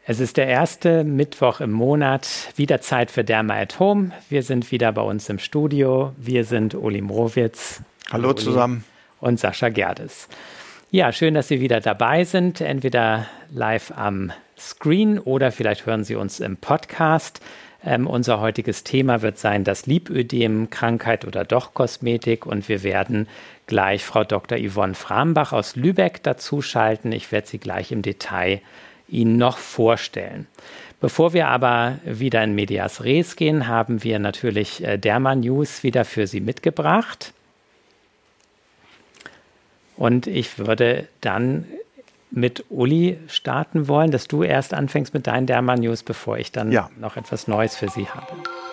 Es ist der erste Mittwoch im Monat, wieder Zeit für Derma at Home. Wir sind wieder bei uns im Studio. Wir sind Uli Mrowitz. Hallo zusammen. Und Sascha Gerdes. Ja, schön, dass Sie wieder dabei sind, entweder live am Screen oder vielleicht hören Sie uns im Podcast. Unser heutiges Thema wird sein, das Lipödem, Krankheit oder doch Kosmetik. Und wir werden gleich Frau Dr. Yvonne Frambach aus Lübeck dazuschalten. Ich werde sie gleich im Detail Ihnen noch vorstellen. Bevor wir aber wieder in Medias Res gehen, haben wir natürlich Derma News wieder für Sie mitgebracht. Und ich würde dann mit Uli starten wollen, dass du erst anfängst mit deinen Derma News, bevor ich dann noch etwas Neues für Sie habe.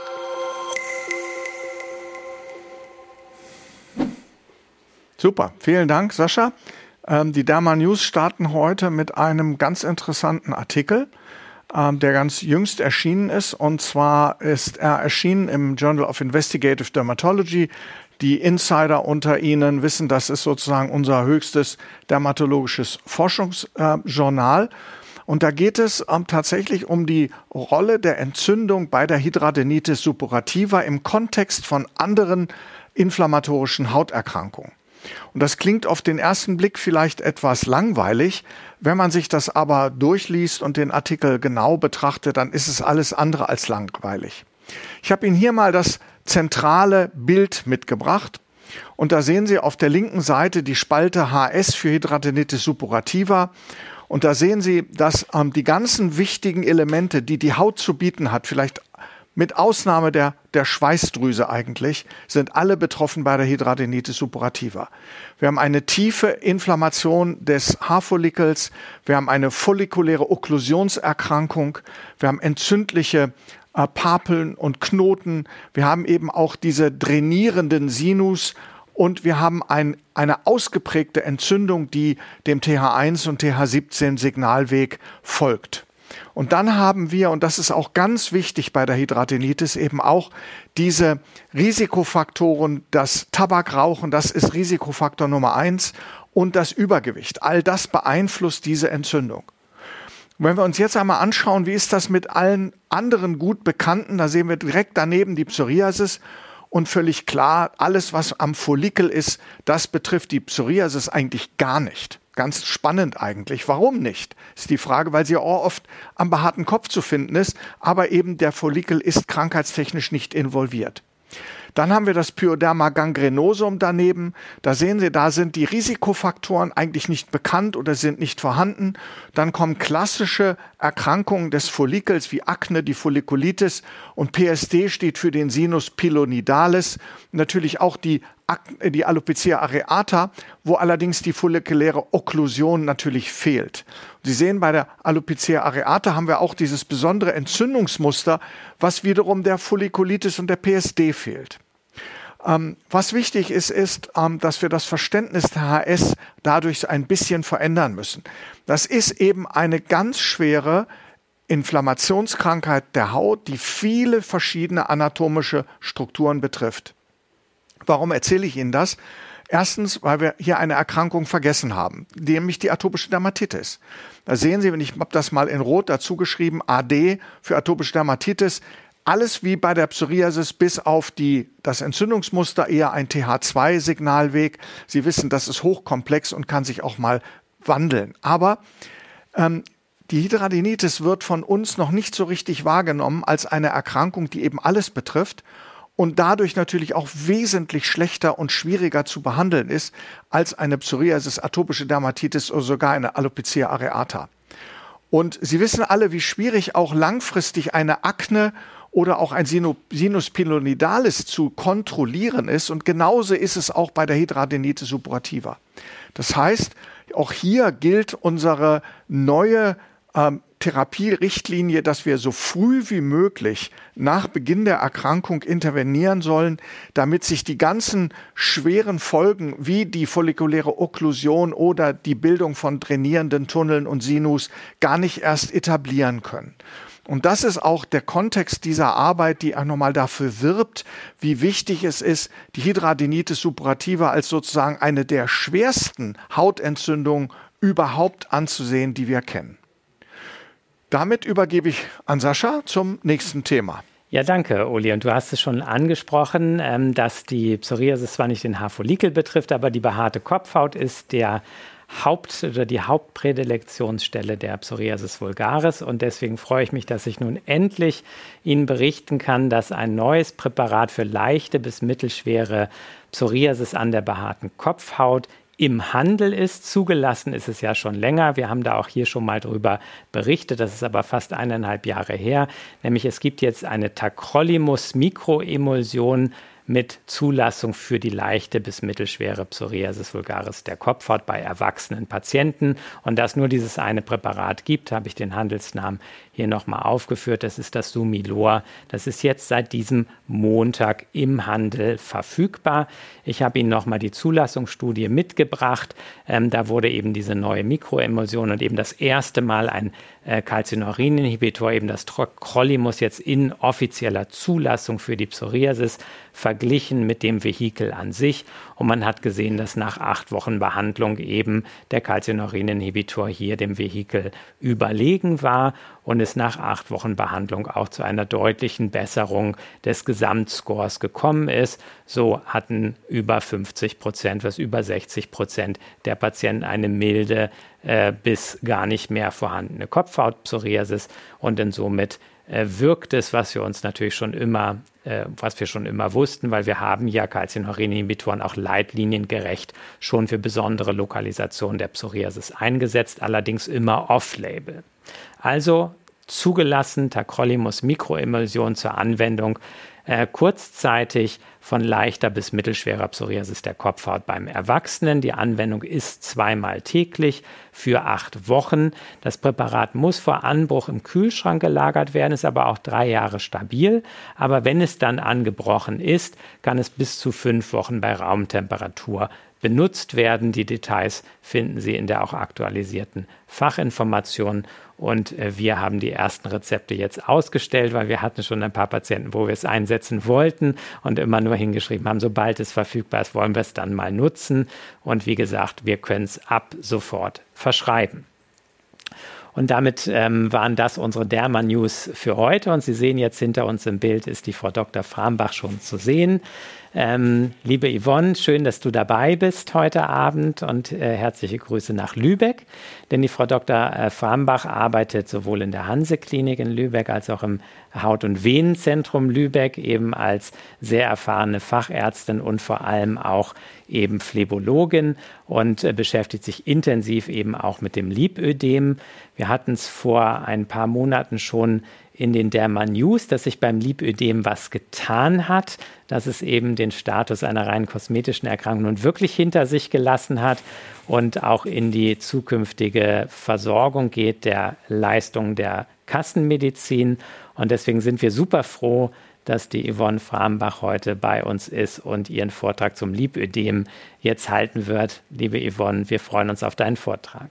Super, vielen Dank, Sascha. Die Derma News starten heute mit einem ganz interessanten Artikel, der ganz jüngst erschienen ist. Und zwar ist er erschienen im Journal of Investigative Dermatology. Die Insider unter Ihnen wissen, das ist sozusagen unser höchstes dermatologisches Forschungsjournal. Und da geht es tatsächlich um die Rolle der Entzündung bei der Hidradenitis suppurativa im Kontext von anderen inflammatorischen Hauterkrankungen. Und das klingt auf den ersten Blick vielleicht etwas langweilig. Wenn man sich das aber durchliest und den Artikel genau betrachtet, dann ist es alles andere als langweilig. Ich habe Ihnen hier mal das zentrale Bild mitgebracht. Und da sehen Sie auf der linken Seite die Spalte HS für Hidradenitis suppurativa. Und da sehen Sie, dass die ganzen wichtigen Elemente, die die Haut zu bieten hat, vielleicht mit Ausnahme der Schweißdrüse eigentlich, sind alle betroffen bei der Hidradenitis suppurativa. Wir haben eine tiefe Inflammation des Haarfollikels, wir haben eine follikuläre Okklusionserkrankung, wir haben entzündliche Papeln und Knoten, wir haben eben auch diese drainierenden Sinus und wir haben eine ausgeprägte Entzündung, die dem TH1 und TH17 Signalweg folgt. Und dann haben wir, und das ist auch ganz wichtig bei der Hidradenitis, eben auch diese Risikofaktoren, das Tabakrauchen, das ist Risikofaktor Nummer 1 und das Übergewicht. All das beeinflusst diese Entzündung. Und wenn wir uns jetzt einmal anschauen, wie ist das mit allen anderen gut Bekannten, da sehen wir direkt daneben die Psoriasis und völlig klar, alles was am Follikel ist, das betrifft die Psoriasis eigentlich gar nicht. Ganz spannend eigentlich. Warum nicht? Ist die Frage, weil sie auch oft am behaarten Kopf zu finden ist, aber eben der Follikel ist krankheitstechnisch nicht involviert. Dann haben wir das Pyoderma gangrenosum daneben. Da sehen Sie, da sind die Risikofaktoren eigentlich nicht bekannt oder sind nicht vorhanden. Dann kommen klassische Erkrankungen des Follikels wie Akne, die Follikulitis und PSD steht für den Sinus pilonidalis. Natürlich auch die Alopecia areata, wo allerdings die follikuläre Okklusion natürlich fehlt. Sie sehen, bei der Alopecia areata haben wir auch dieses besondere Entzündungsmuster, was wiederum der Follikulitis und der PSD fehlt. Was wichtig ist, dass wir das Verständnis der HS dadurch ein bisschen verändern müssen. Das ist eben eine ganz schwere Inflammationskrankheit der Haut, die viele verschiedene anatomische Strukturen betrifft. Warum erzähle ich Ihnen das? Erstens, weil wir hier eine Erkrankung vergessen haben, nämlich die atopische Dermatitis. Da sehen Sie, ich habe das mal in Rot dazu geschrieben, AD für atopische Dermatitis. Alles wie bei der Psoriasis bis auf das Entzündungsmuster eher ein TH2-Signalweg. Sie wissen, das ist hochkomplex und kann sich auch mal wandeln. Aber die Hidradenitis wird von uns noch nicht so richtig wahrgenommen als eine Erkrankung, die eben alles betrifft und dadurch natürlich auch wesentlich schlechter und schwieriger zu behandeln ist als eine Psoriasis, atopische Dermatitis oder sogar eine Alopecia areata. Und Sie wissen alle, wie schwierig auch langfristig eine Akne oder auch ein Sinus pilonidalis zu kontrollieren ist. Und genauso ist es auch bei der Hidradenitis suppurativa. Das heißt, auch hier gilt unsere neue Therapierichtlinie, dass wir so früh wie möglich nach Beginn der Erkrankung intervenieren sollen, damit sich die ganzen schweren Folgen wie die follikuläre Okklusion oder die Bildung von drainierenden Tunneln und Sinus gar nicht erst etablieren können. Und das ist auch der Kontext dieser Arbeit, die auch nochmal dafür wirbt, wie wichtig es ist, die Hidradenitis suppurativa als sozusagen eine der schwersten Hautentzündungen überhaupt anzusehen, die wir kennen. Damit übergebe ich an Sascha zum nächsten Thema. Ja, danke, Uli. Und du hast es schon angesprochen, dass die Psoriasis zwar nicht den Haarfollikel betrifft, aber die behaarte Kopfhaut ist die Hauptprädilektionsstelle der Psoriasis vulgaris. Und deswegen freue ich mich, dass ich nun endlich Ihnen berichten kann, dass ein neues Präparat für leichte bis mittelschwere Psoriasis an der behaarten Kopfhaut im Handel ist. Zugelassen ist es ja schon länger. Wir haben da auch hier schon mal drüber berichtet. Das ist aber fast 1,5 Jahre her. Nämlich es gibt jetzt eine Tacrolimus Mikroemulsion mit Zulassung für die leichte bis mittelschwere Psoriasis vulgaris der Kopfhaut bei erwachsenen Patienten. Und da es nur dieses eine Präparat gibt, habe ich den Handelsnamen hier nochmal aufgeführt. Das ist das Sumilor. Das ist jetzt seit diesem Montag im Handel verfügbar. Ich habe Ihnen nochmal die Zulassungsstudie mitgebracht. Da wurde eben diese neue Mikroemulsion und eben das erste Mal ein Calcineurin-Inhibitor, eben das Tacrolimus, jetzt in offizieller Zulassung für die Psoriasis verglichen mit dem Vehikel an sich. Und man hat gesehen, dass nach 8 Wochen Behandlung eben der Calcineurin-Inhibitor hier dem Vehikel überlegen war und es nach 8 Wochen Behandlung auch zu einer deutlichen Besserung des Gesamtscores gekommen ist. So hatten über 50%, was über 60% der Patienten eine milde bis gar nicht mehr vorhandene Kopfhautpsoriasis und somit wirkt es, was wir schon immer wussten, weil wir haben ja Calcineurin-Inhibitoren auch leitliniengerecht schon für besondere Lokalisationen der Psoriasis eingesetzt, allerdings immer off-label. Also zugelassen, Tacrolimus Mikroemulsion zur Anwendung kurzzeitig von leichter bis mittelschwerer Psoriasis der Kopfhaut beim Erwachsenen. Die Anwendung ist 2-mal täglich für 8 Wochen. Das Präparat muss vor Anbruch im Kühlschrank gelagert werden, ist aber auch 3 Jahre stabil. Aber wenn es dann angebrochen ist, kann es bis zu 5 Wochen bei Raumtemperatur benutzt werden. Die Details finden Sie in der auch aktualisierten Fachinformation. Und wir haben die ersten Rezepte jetzt ausgestellt, weil wir hatten schon ein paar Patienten, wo wir es einsetzen wollten und immer nur hingeschrieben haben, sobald es verfügbar ist, wollen wir es dann mal nutzen. Und wie gesagt, wir können es ab sofort verschreiben. Und damit waren das unsere Derma-News für heute. Und Sie sehen jetzt hinter uns im Bild ist die Frau Dr. Frambach schon zu sehen. Liebe Yvonne, schön, dass du dabei bist heute Abend und herzliche Grüße nach Lübeck. Denn die Frau Dr. Frambach arbeitet sowohl in der Hanse-Klinik in Lübeck als auch im Haut- und Venenzentrum Lübeck eben als sehr erfahrene Fachärztin und vor allem auch eben Phlebologin und beschäftigt sich intensiv eben auch mit dem Lipödem. Wir hatten es vor ein paar Monaten schon in den Derma-News, dass sich beim Lipödem was getan hat, dass es eben den Status einer rein kosmetischen Erkrankung nun wirklich hinter sich gelassen hat und auch in die zukünftige Versorgung geht der Leistung der Kassenmedizin. Und deswegen sind wir super froh, dass die Yvonne Frambach heute bei uns ist und ihren Vortrag zum Lipödem jetzt halten wird. Liebe Yvonne, wir freuen uns auf deinen Vortrag.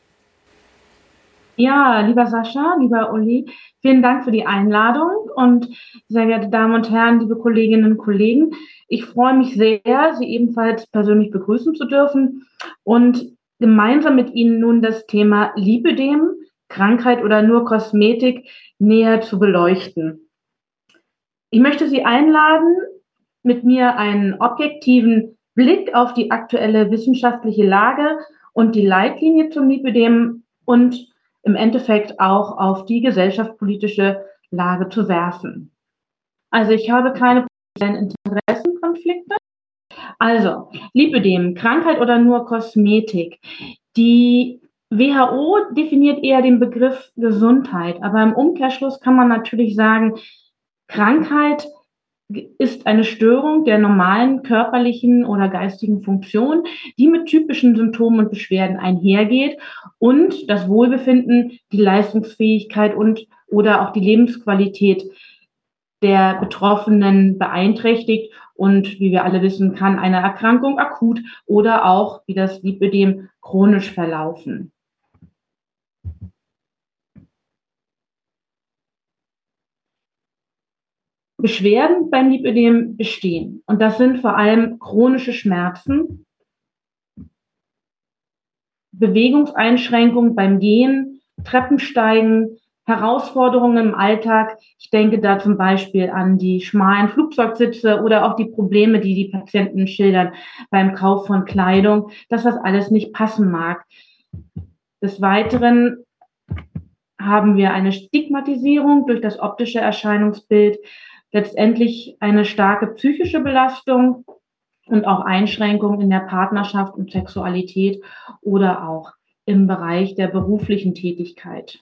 Ja, lieber Sascha, lieber Uli, vielen Dank für die Einladung und sehr geehrte Damen und Herren, liebe Kolleginnen und Kollegen. Ich freue mich sehr, Sie ebenfalls persönlich begrüßen zu dürfen und gemeinsam mit Ihnen nun das Thema Lipödem, Krankheit oder nur Kosmetik näher zu beleuchten. Ich möchte Sie einladen, mit mir einen objektiven Blick auf die aktuelle wissenschaftliche Lage und die Leitlinie zum Lipödem und im Endeffekt auch auf die gesellschaftspolitische Lage zu werfen. Also ich habe keine Interessenkonflikte. Also, Lipödem, Krankheit oder nur Kosmetik. Die WHO definiert eher den Begriff Gesundheit, aber im Umkehrschluss kann man natürlich sagen, Krankheit ist eine Störung der normalen körperlichen oder geistigen Funktion, die mit typischen Symptomen und Beschwerden einhergeht und das Wohlbefinden, die Leistungsfähigkeit und oder auch die Lebensqualität der Betroffenen beeinträchtigt. Und wie wir alle wissen, kann eine Erkrankung akut oder auch, wie das Lipödem, chronisch verlaufen. Beschwerden beim Lipödem bestehen. Und das sind vor allem chronische Schmerzen, Bewegungseinschränkungen beim Gehen, Treppensteigen, Herausforderungen im Alltag. Ich denke da zum Beispiel an die schmalen Flugzeugsitze oder auch die Probleme, die die Patienten schildern beim Kauf von Kleidung, dass das alles nicht passen mag. Des Weiteren haben wir eine Stigmatisierung durch das optische Erscheinungsbild, letztendlich eine starke psychische Belastung und auch Einschränkungen in der Partnerschaft und Sexualität oder auch im Bereich der beruflichen Tätigkeit.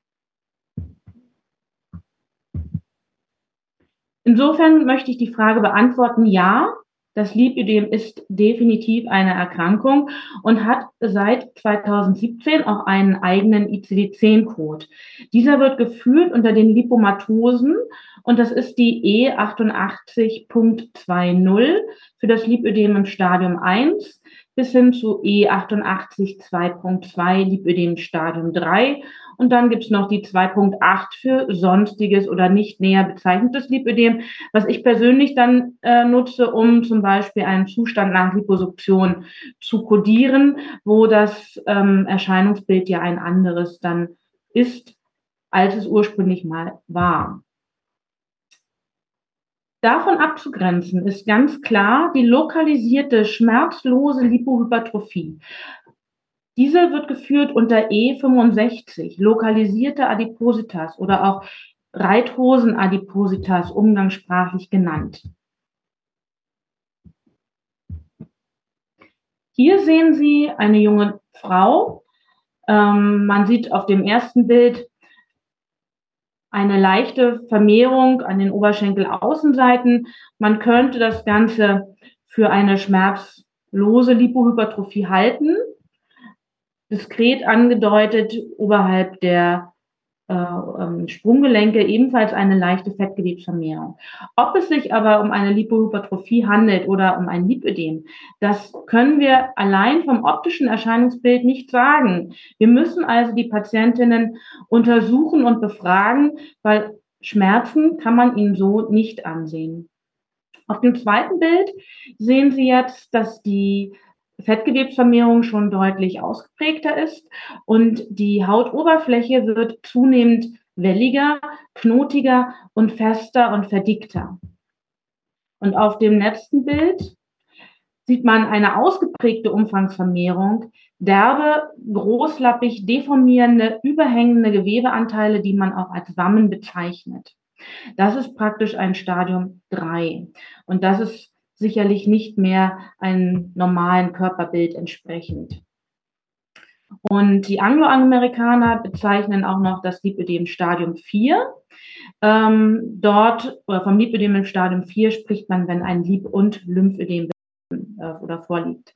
Insofern möchte ich die Frage beantworten, ja, das Lipödem ist definitiv eine Erkrankung und hat seit 2017 auch einen eigenen ICD-10-Code. Dieser wird geführt unter den Lipomatosen und das ist die E88.20 für das Lipödem im Stadium 1 bis hin zu E88.2.2 Lipödem Stadium 3. Und dann gibt es noch die 2.8 für sonstiges oder nicht näher bezeichnetes Lipödem, was ich persönlich dann nutze, um zum Beispiel einen Zustand nach Liposuktion zu kodieren, wo das Erscheinungsbild ja ein anderes dann ist, als es ursprünglich mal war. Davon abzugrenzen ist ganz klar die lokalisierte, schmerzlose Lipohypertrophie. Diese wird geführt unter E65, lokalisierte Adipositas oder auch Reithosen-Adipositas, umgangssprachlich genannt. Hier sehen Sie eine junge Frau. Man sieht auf dem ersten Bild eine leichte Vermehrung an den Oberschenkelaußenseiten. Man könnte das Ganze für eine schmerzlose Lipohypertrophie halten. Diskret angedeutet oberhalb der Sprunggelenke ebenfalls eine leichte Fettgewebsvermehrung. Ob es sich aber um eine Lipohypertrophie handelt oder um ein Lipödem, das können wir allein vom optischen Erscheinungsbild nicht sagen. Wir müssen also die Patientinnen untersuchen und befragen, weil Schmerzen kann man ihnen so nicht ansehen. Auf dem zweiten Bild sehen Sie jetzt, dass die Fettgewebsvermehrung schon deutlich ausgeprägter ist und die Hautoberfläche wird zunehmend welliger, knotiger und fester und verdickter. Und auf dem letzten Bild sieht man eine ausgeprägte Umfangsvermehrung, derbe, großlappig deformierende, überhängende Gewebeanteile, die man auch als Wammen bezeichnet. Das ist praktisch ein Stadium 3 und das ist sicherlich nicht mehr einem normalen Körperbild entsprechend. Und die Angloamerikaner bezeichnen auch noch das Lipödem Stadium 4. Dort, oder vom Lipödem im Stadium 4 spricht man, wenn ein Lip- und Lymphödem oder vorliegt.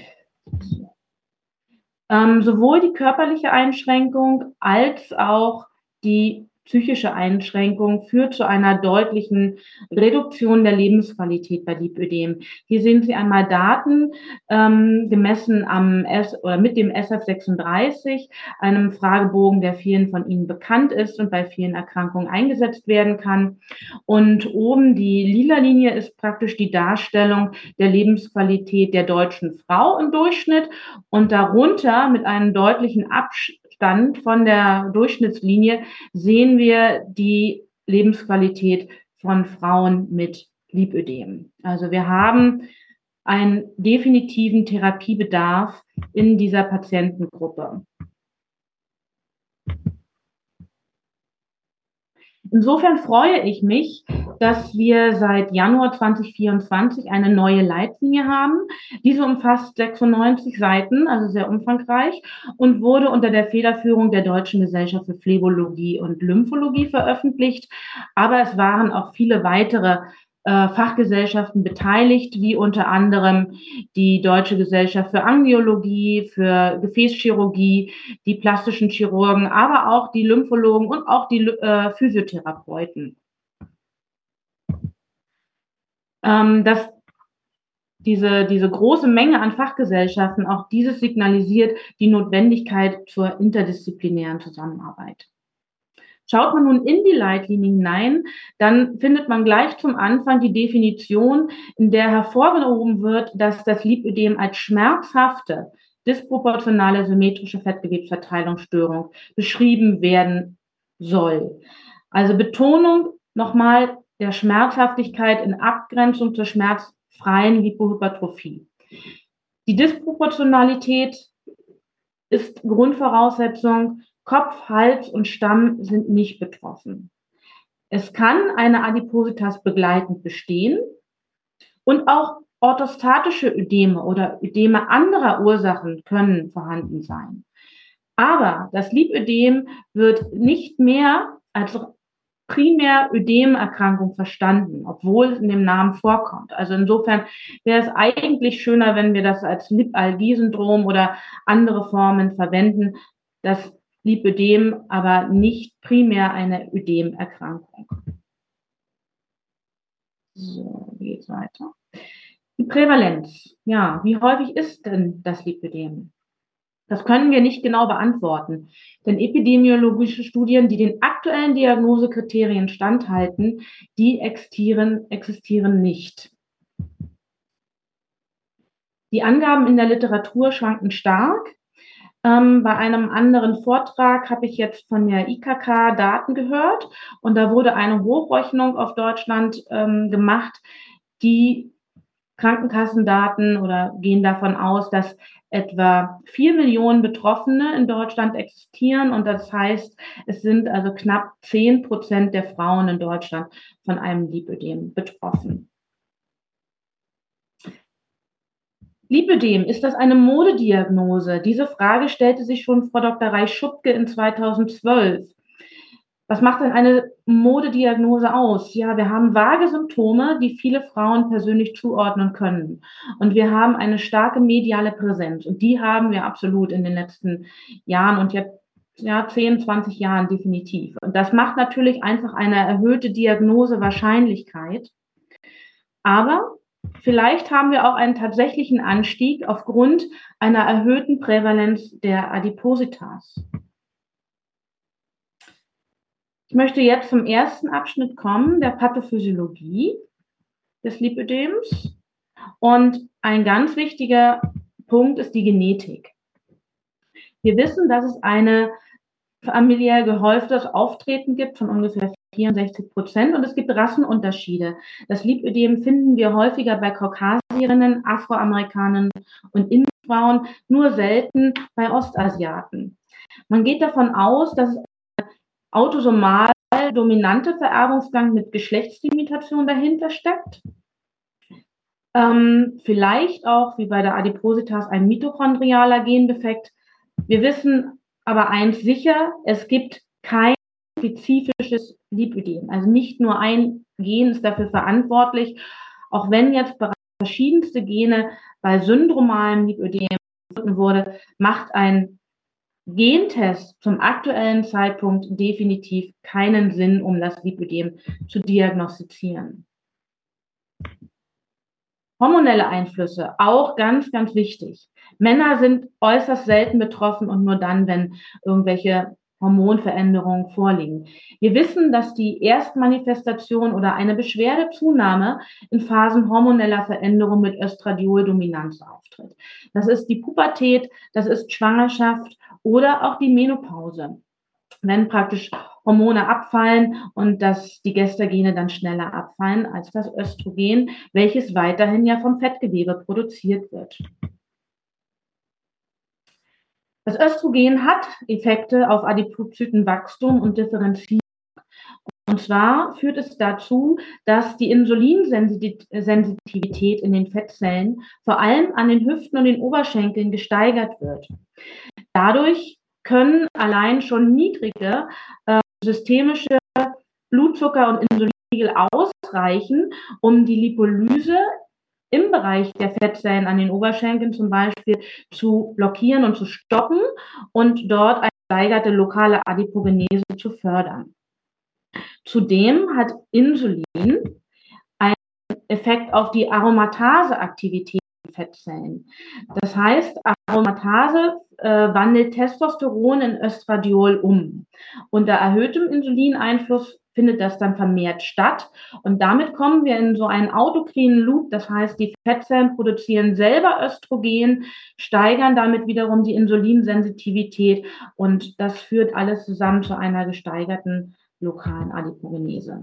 Sowohl die körperliche Einschränkung als auch die psychische Einschränkung führt zu einer deutlichen Reduktion der Lebensqualität bei Lipödem. Hier sehen Sie einmal Daten gemessen mit dem SF36, einem Fragebogen, der vielen von Ihnen bekannt ist und bei vielen Erkrankungen eingesetzt werden kann. Und oben die lila Linie ist praktisch die Darstellung der Lebensqualität der deutschen Frau im Durchschnitt und darunter mit einem deutlichen Abstand von der Durchschnittslinie sehen wir die Lebensqualität von Frauen mit Lipödem. Also wir haben einen definitiven Therapiebedarf in dieser Patientengruppe. Insofern freue ich mich, dass wir seit Januar 2024 eine neue Leitlinie haben. Diese umfasst 96 Seiten, also sehr umfangreich, und wurde unter der Federführung der Deutschen Gesellschaft für Phlebologie und Lymphologie veröffentlicht. Aber es waren auch viele weitere Fachgesellschaften beteiligt, wie unter anderem die Deutsche Gesellschaft für Angiologie, für Gefäßchirurgie, die plastischen Chirurgen, aber auch die Lymphologen und auch die Physiotherapeuten. Dass diese große Menge an Fachgesellschaften, auch dieses signalisiert die Notwendigkeit zur interdisziplinären Zusammenarbeit. Schaut man nun in die Leitlinien hinein, dann findet man gleich zum Anfang die Definition, in der hervorgehoben wird, dass das Lipödem als schmerzhafte, disproportionale symmetrische Fettgewebsverteilungsstörung beschrieben werden soll. Also Betonung nochmal der Schmerzhaftigkeit in Abgrenzung zur schmerzfreien Lipohypertrophie. Die Disproportionalität ist Grundvoraussetzung. Kopf, Hals und Stamm sind nicht betroffen. Es kann eine Adipositas begleitend bestehen und auch orthostatische Ödeme oder Ödeme anderer Ursachen können vorhanden sein. Aber das Lipödem wird nicht mehr als primär Ödemerkrankung verstanden, obwohl es in dem Namen vorkommt. Also insofern wäre es eigentlich schöner, wenn wir das als Lipalgie-Syndrom oder andere Formen verwenden. Das Lipödem aber nicht primär eine Ödemerkrankung. So, wie geht's weiter? Die Prävalenz. Ja, wie häufig ist denn das Lipödem? Das können wir nicht genau beantworten, denn epidemiologische Studien, die den aktuellen Diagnosekriterien standhalten, die existieren nicht. Die Angaben in der Literatur schwanken stark. Bei einem anderen Vortrag habe ich jetzt von der IKK Daten gehört und da wurde eine Hochrechnung auf Deutschland gemacht, die Krankenkassendaten oder gehen davon aus, dass etwa 4 Millionen Betroffene in Deutschland existieren und das heißt, es sind also knapp 10% der Frauen in Deutschland von einem Lipödem betroffen. Lipödem, ist das eine Modediagnose? Diese Frage stellte sich schon Frau Dr. Reich-Schupke in 2012. Was macht denn eine Modediagnose aus? Ja, wir haben vage Symptome, die viele Frauen persönlich zuordnen können. Und wir haben eine starke mediale Präsenz. Und die haben wir absolut in den letzten Jahren und jetzt 10, 20 Jahren definitiv. Und das macht natürlich einfach eine erhöhte Diagnosewahrscheinlichkeit. Aber vielleicht haben wir auch einen tatsächlichen Anstieg aufgrund einer erhöhten Prävalenz der Adipositas. Ich möchte jetzt zum ersten Abschnitt kommen, der Pathophysiologie des Lipödems. Und ein ganz wichtiger Punkt ist die Genetik. Wir wissen, dass es eine familiär gehäuftes Auftreten gibt von ungefähr 64% und es gibt Rassenunterschiede. Das Lipödem finden wir häufiger bei Kaukasierinnen, Afroamerikanern und Indien-Frauen, nur selten bei Ostasiaten. Man geht davon aus, dass es autosomal dominante Vererbungsgang mit Geschlechtslimitation dahinter steckt. Vielleicht auch, wie bei der Adipositas, ein mitochondrialer Gendefekt. Wir wissen aber eins sicher, es gibt kein spezifisches Lipödem. Also nicht nur ein Gen ist dafür verantwortlich, auch wenn jetzt bereits verschiedenste Gene bei syndromalem Lipödem gefunden wurde, macht ein Gentest zum aktuellen Zeitpunkt definitiv keinen Sinn, um das Lipödem zu diagnostizieren. Hormonelle Einflüsse, auch ganz, ganz wichtig. Männer sind äußerst selten betroffen und nur dann, wenn irgendwelche Hormonveränderungen vorliegen. Wir wissen, dass die Erstmanifestation oder eine Beschwerdezunahme in Phasen hormoneller Veränderung mit Östradioldominanz auftritt. Das ist die Pubertät, das ist Schwangerschaft oder auch die Menopause, wenn praktisch Hormone abfallen und dass die Gestagene dann schneller abfallen als das Östrogen, welches weiterhin ja vom Fettgewebe produziert wird. Das Östrogen hat Effekte auf Adipozytenwachstum und Differenzierung. Und zwar führt es dazu, dass die Insulinsensitivität in den Fettzellen vor allem an den Hüften und den Oberschenkeln gesteigert wird. Dadurch können allein schon niedrige systemische Blutzucker- und Insulinspiegel ausreichen, um die Lipolyse im Bereich der Fettzellen an den Oberschenkeln zum Beispiel zu blockieren und zu stoppen und dort eine steigerte lokale Adipogenese zu fördern. Zudem hat Insulin einen Effekt auf die Aromataseaktivität im Fettzellen. Das heißt, Aromatase wandelt Testosteron in Östradiol um. Unter erhöhtem Insulineinfluss findet das dann vermehrt statt. Und damit kommen wir in so einen autokrinen Loop. Das heißt, die Fettzellen produzieren selber Östrogen, steigern damit wiederum die Insulinsensitivität. Und das führt alles zusammen zu einer gesteigerten lokalen Adipogenese.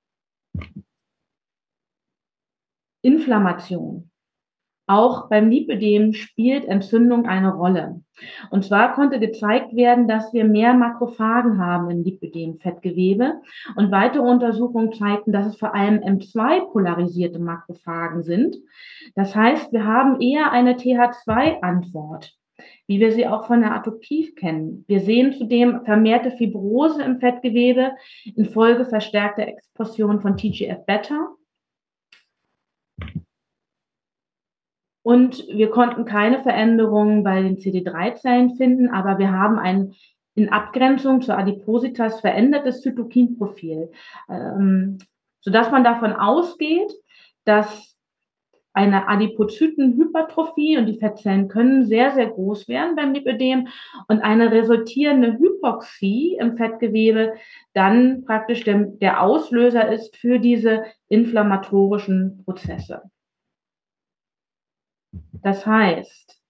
Inflammation. Auch beim Lipödem spielt Entzündung eine Rolle. Und zwar konnte gezeigt werden, dass wir mehr Makrophagen haben im Lipödem-Fettgewebe. Und weitere Untersuchungen zeigten, dass es vor allem M2-polarisierte Makrophagen sind. Das heißt, wir haben eher eine TH2-Antwort, wie wir sie auch von der Atopie kennen. Wir sehen zudem vermehrte Fibrose im Fettgewebe infolge verstärkter Expression von TGF-Beta. Und wir konnten keine Veränderungen bei den CD3-Zellen finden, aber wir haben ein in Abgrenzung zur Adipositas verändertes Zytokinprofil, sodass man davon ausgeht, dass eine Adipozytenhypertrophie, und die Fettzellen können sehr, sehr groß werden beim Lipödem, und eine resultierende Hypoxie im Fettgewebe dann praktisch der Auslöser ist für diese inflammatorischen Prozesse. Das heißt,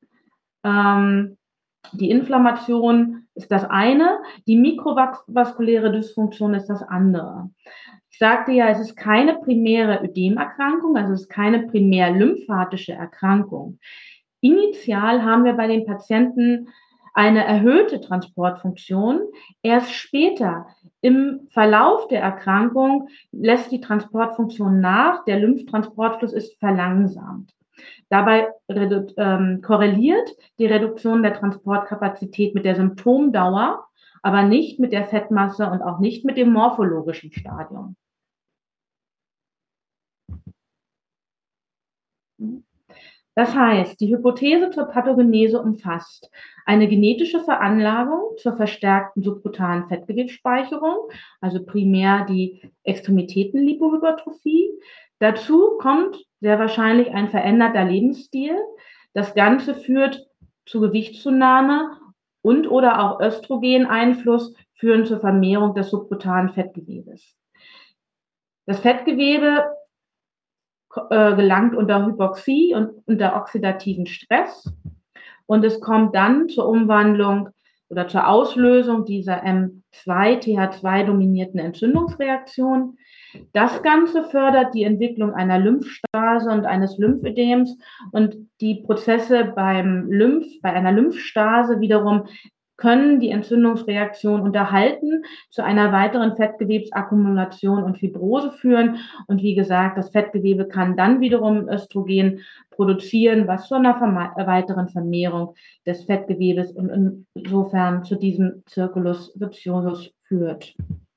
die Inflammation ist das eine, die mikrovaskuläre Dysfunktion ist das andere. Ich sagte ja, es ist keine primäre Ödemerkrankung, also es ist keine primär lymphatische Erkrankung. Initial haben wir bei den Patienten eine erhöhte Transportfunktion. Erst später im Verlauf der Erkrankung lässt die Transportfunktion nach, der Lymphtransportfluss ist verlangsamt. Dabei korreliert die Reduktion der Transportkapazität mit der Symptomdauer, aber nicht mit der Fettmasse und auch nicht mit dem morphologischen Stadium. Das heißt, die Hypothese zur Pathogenese umfasst eine genetische Veranlagung zur verstärkten subkutanen Fettgewebsspeicherung, also primär die Extremitätenlipohypertrophie. Dazu kommt sehr wahrscheinlich ein veränderter Lebensstil. Das Ganze führt zu Gewichtszunahme und oder auch Östrogeneinfluss führen zur Vermehrung des subkutanen Fettgewebes. Das Fettgewebe gelangt unter Hypoxie und unter oxidativen Stress, und es kommt dann zur Umwandlung oder zur Auslösung dieser M2-TH2-dominierten Entzündungsreaktion. Das Ganze fördert die Entwicklung einer Lymphstase und eines Lymphödems, und die Prozesse bei einer Lymphstase wiederum können die Entzündungsreaktion unterhalten, zu einer weiteren Fettgewebsakkumulation und Fibrose führen. Und wie gesagt, das Fettgewebe kann dann wiederum Östrogen produzieren, was zu einer weiteren Vermehrung des Fettgewebes und insofern zu diesem Circulus viciosus führt.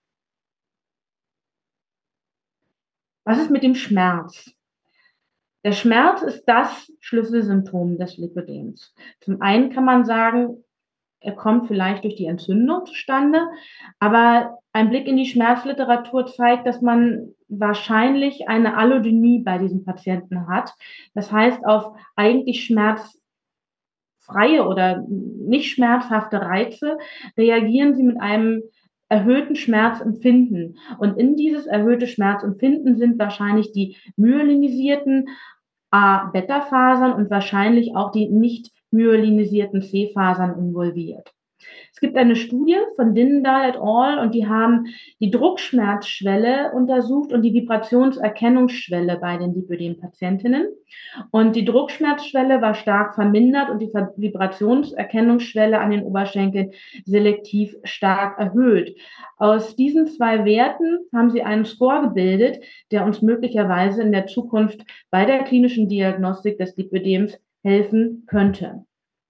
Was ist mit dem Schmerz? Der Schmerz ist das Schlüsselsymptom des Lipödems. Zum einen kann man sagen, er kommt vielleicht durch die Entzündung zustande, aber ein Blick in die Schmerzliteratur zeigt, dass man wahrscheinlich eine Allodynie bei diesem Patienten hat. Das heißt, auf eigentlich schmerzfreie oder nicht schmerzhafte Reize reagieren sie mit einem erhöhten Schmerzempfinden. Und in dieses erhöhte Schmerzempfinden sind wahrscheinlich die myelinisierten A-Beta-Fasern und wahrscheinlich auch die nicht myelinisierten C-Fasern involviert. Es gibt eine Studie von Dindal et al. Und die haben die Druckschmerzschwelle untersucht und die Vibrationserkennungsschwelle bei den Lipödem-Patientinnen. Und die Druckschmerzschwelle war stark vermindert und die Vibrationserkennungsschwelle an den Oberschenkeln selektiv stark erhöht. Aus diesen zwei Werten haben sie einen Score gebildet, der uns möglicherweise in der Zukunft bei der klinischen Diagnostik des Lipödems helfen könnte.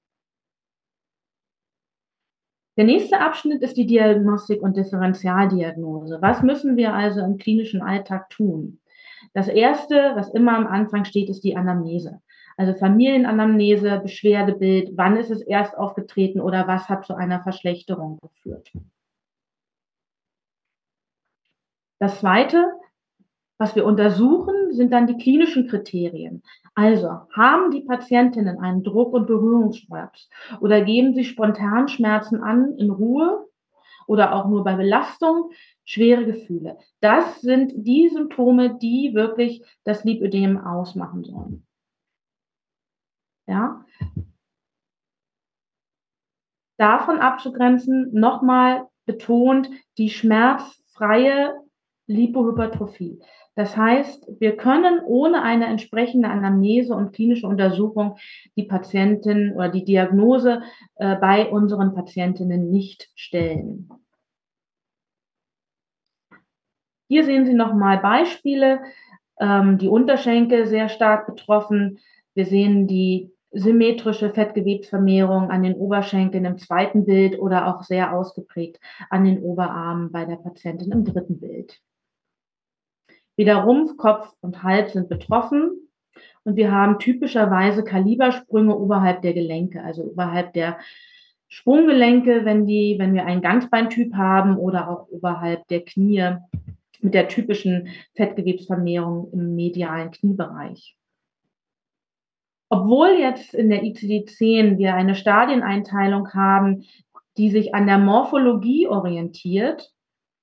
Der nächste Abschnitt ist die Diagnostik und Differentialdiagnose. Was müssen wir also im klinischen Alltag tun? Das Erste, was immer am Anfang steht, ist die Anamnese. Also Familienanamnese, Beschwerdebild, wann ist es erst aufgetreten oder was hat zu einer Verschlechterung geführt. Das Zweite, was wir untersuchen, Dritten sind dann die klinischen Kriterien. Also haben die Patientinnen einen Druck- und Berührungsschmerz oder geben sie spontan Schmerzen an in Ruhe oder auch nur bei Belastung, schwere Gefühle. Das sind die Symptome, die wirklich das Lipödem ausmachen sollen. Ja. Davon abzugrenzen, nochmal betont, die schmerzfreie Lipohypertrophie. Das heißt, wir können ohne eine entsprechende Anamnese und klinische Untersuchung die Patientin oder die Diagnose bei unseren Patientinnen nicht stellen. Hier sehen Sie nochmal Beispiele, die Unterschenkel sehr stark betroffen. Wir sehen die symmetrische Fettgewebsvermehrung an den Oberschenkeln im zweiten Bild oder auch sehr ausgeprägt an den Oberarmen bei der Patientin im dritten Bild. Wieder Rumpf, Kopf und Hals sind betroffen und wir haben typischerweise Kalibersprünge oberhalb der Gelenke, also oberhalb der Sprunggelenke, wenn wir einen Ganzbeintyp haben oder auch oberhalb der Knie mit der typischen Fettgewebsvermehrung im medialen Kniebereich. Obwohl jetzt in der ICD-10 wir eine Stadieneinteilung haben, die sich an der Morphologie orientiert,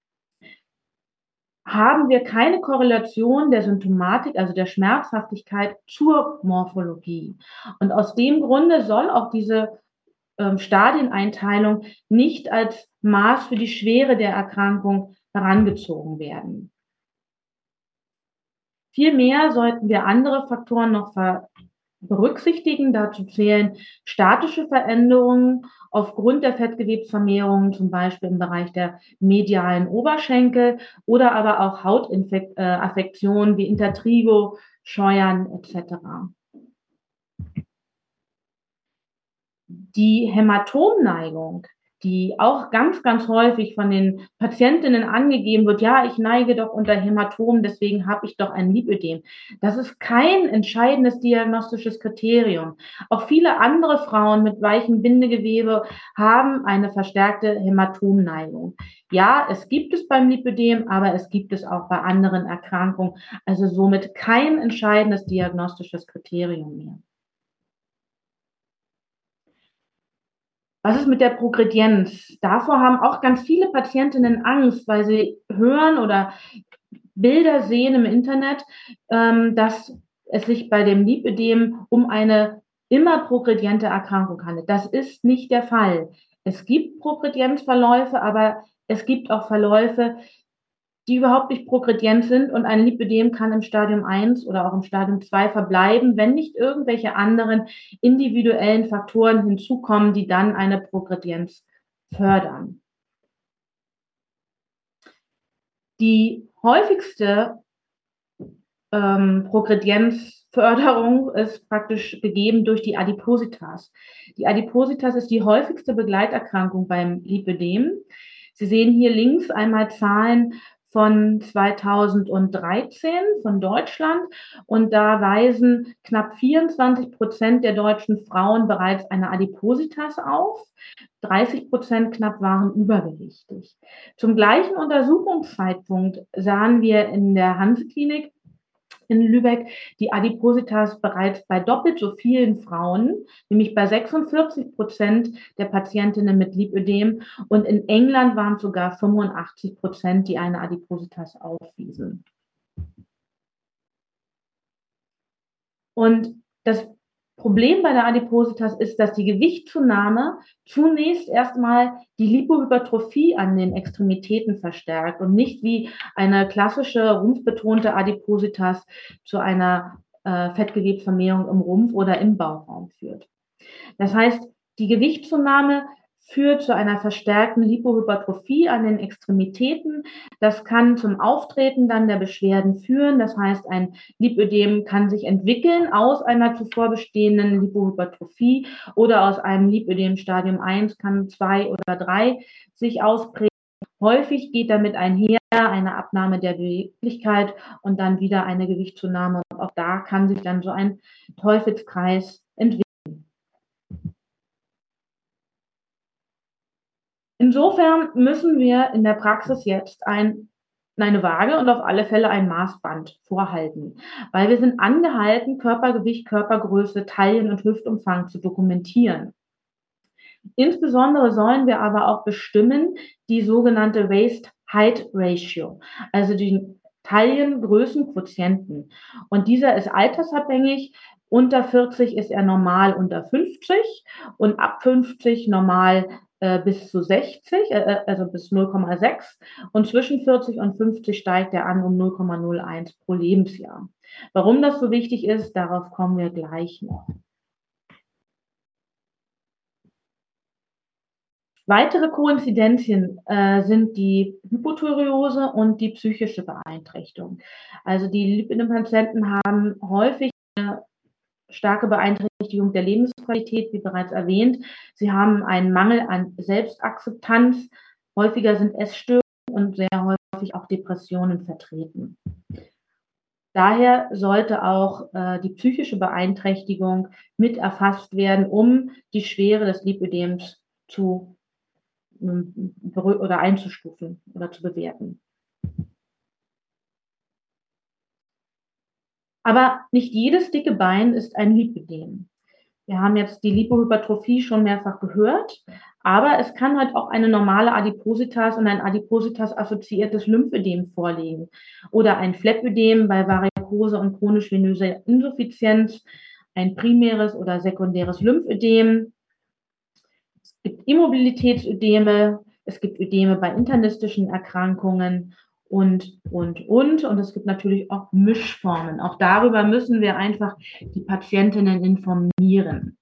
haben wir keine Korrelation der Symptomatik, also der Schmerzhaftigkeit zur Morphologie. Und aus dem Grunde soll auch diese Stadieneinteilung nicht als Maß für die Schwere der Erkrankung herangezogen werden. Vielmehr sollten wir andere Faktoren noch berücksichtigen. Dazu zählen statische Veränderungen aufgrund der Fettgewebsvermehrung, zum Beispiel im Bereich der medialen Oberschenkel oder aber auch Hautaffektionen wie Intertrigo, Scheuern etc. Die Hämatomneigung, die auch ganz, ganz häufig von den Patientinnen angegeben wird, ja, ich neige doch unter Hämatom, deswegen habe ich doch ein Lipödem. Das ist kein entscheidendes diagnostisches Kriterium. Auch viele andere Frauen mit weichem Bindegewebe haben eine verstärkte Hämatomneigung. Ja, es gibt es beim Lipödem, aber es gibt es auch bei anderen Erkrankungen, also somit kein entscheidendes diagnostisches Kriterium mehr. Was ist mit der Progredienz? Davor haben auch ganz viele Patientinnen Angst, weil sie hören oder Bilder sehen im Internet, dass es sich bei dem Lipödem um eine immer progrediente Erkrankung handelt. Das ist nicht der Fall. Es gibt Progredienzverläufe, aber es gibt auch Verläufe, die überhaupt nicht progredient sind und ein Lipödem kann im Stadium 1 oder auch im Stadium 2 verbleiben, wenn nicht irgendwelche anderen individuellen Faktoren hinzukommen, die dann eine Progredienz fördern. Die häufigste Progredienzförderung ist praktisch gegeben durch die Adipositas. Die Adipositas ist die häufigste Begleiterkrankung beim Lipödem. Sie sehen hier links einmal Zahlen von 2013 von Deutschland und da weisen knapp 24% der deutschen Frauen bereits eine Adipositas auf. 30% knapp waren übergewichtig. Zum gleichen Untersuchungszeitpunkt sahen wir in der Hanse-Klinik in Lübeck die Adipositas bereits bei doppelt so vielen Frauen, nämlich bei 46% der Patientinnen mit Lipödem und in England waren es sogar 85%, die eine Adipositas aufwiesen. Und das Problem bei der Adipositas ist, dass die Gewichtszunahme zunächst erstmal die Lipohypertrophie an den Extremitäten verstärkt und nicht wie eine klassische rumpfbetonte Adipositas zu einer Fettgewebsvermehrung im Rumpf oder im Bauchraum führt. Das heißt, die Gewichtszunahme führt zu einer verstärkten Lipohypertrophie an den Extremitäten. Das kann zum Auftreten dann der Beschwerden führen. Das heißt, ein Lipödem kann sich entwickeln aus einer zuvor bestehenden Lipohypertrophie oder aus einem Lipödem Stadium 1 kann 2 oder 3 sich ausprägen. Häufig geht damit einher eine Abnahme der Beweglichkeit und dann wieder eine Gewichtszunahme. Und auch da kann sich dann so ein Teufelskreis entwickeln. Insofern müssen wir in der Praxis jetzt ein eine Waage und auf alle Fälle ein Maßband vorhalten, weil wir sind angehalten, Körpergewicht, Körpergröße, Taillen- und Hüftumfang zu dokumentieren. Insbesondere sollen wir aber auch bestimmen die sogenannte Waist-Height-Ratio, also den Taillengrößenquotienten. Und dieser ist altersabhängig. Unter 40 ist er normal unter 50 und ab 50 normal bis zu 60, also bis 0,6. Und zwischen 40 und 50 steigt er an um 0,01 pro Lebensjahr. Warum das so wichtig ist, darauf kommen wir gleich noch. Weitere Koinzidenzien sind die Hypothyreose und die psychische Beeinträchtigung. Also die Lipidem-Patienten haben häufig eine starke Beeinträchtigung der Lebensqualität, wie bereits erwähnt. Sie haben einen Mangel an Selbstakzeptanz. Häufiger sind Essstörungen und sehr häufig auch Depressionen vertreten. Daher sollte auch die psychische Beeinträchtigung mit erfasst werden, um die Schwere des Lipidems zu oder einzustufen oder zu bewerten. Aber nicht jedes dicke Bein ist ein Lipödem. Wir haben jetzt die Lipohypertrophie schon mehrfach gehört, aber es kann halt auch eine normale Adipositas und ein Adipositas-assoziiertes Lymphödem vorliegen oder ein Phlebbödem bei Varikose und chronisch-venöser Insuffizienz, ein primäres oder sekundäres Lymphödem. Es gibt Immobilitätsödeme, es gibt Ödeme bei internistischen Erkrankungen und. Und es gibt natürlich auch Mischformen. Auch darüber müssen wir einfach die Patientinnen informieren.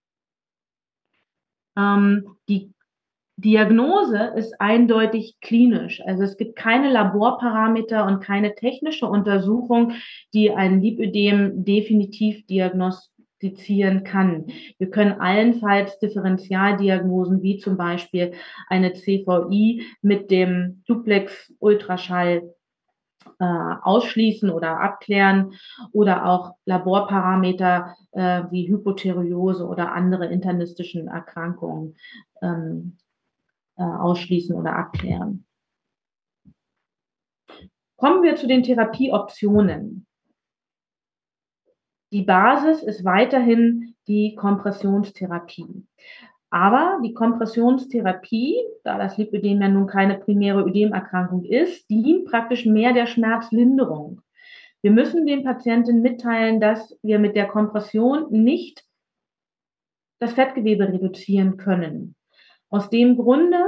Die Diagnose ist eindeutig klinisch. Also es gibt keine Laborparameter und keine technische Untersuchung, die ein Lipödem definitiv diagnostizieren kann. Wir können allenfalls Differentialdiagnosen wie zum Beispiel eine CVI mit dem Duplex-Ultraschall ausschließen oder abklären oder auch Laborparameter wie Hypothyreose oder andere internistischen Erkrankungen ausschließen oder abklären. Kommen wir zu den Therapieoptionen. Die Basis ist weiterhin die Kompressionstherapie. Aber die Kompressionstherapie, da das Lipödem ja nun keine primäre Ödemerkrankung ist, dient praktisch mehr der Schmerzlinderung. Wir müssen den Patienten mitteilen, dass wir mit der Kompression nicht das Fettgewebe reduzieren können. Aus dem Grunde